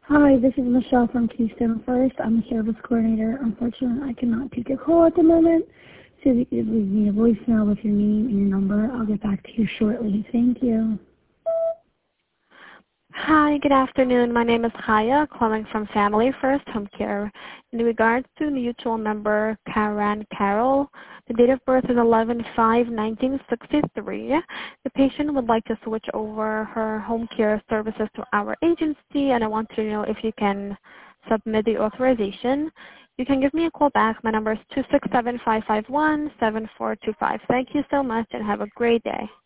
Hi, this is Michelle from Keystone First. I'm a service coordinator. Unfortunately, I cannot take your call at the moment. So if you could leave me a voicemail with your name and your number, I'll get back to you shortly. Thank you. Hi, good afternoon. My name is Haya, calling from Family First Home Care. In regards to mutual member Karen Carroll, the date of birth is 11/5/1963. The patient would like to switch over her home care services to our agency, and I want to know if you can submit the authorization. You can give me a call back. My number is 267-551-7425. Thank you so much, and have a great day.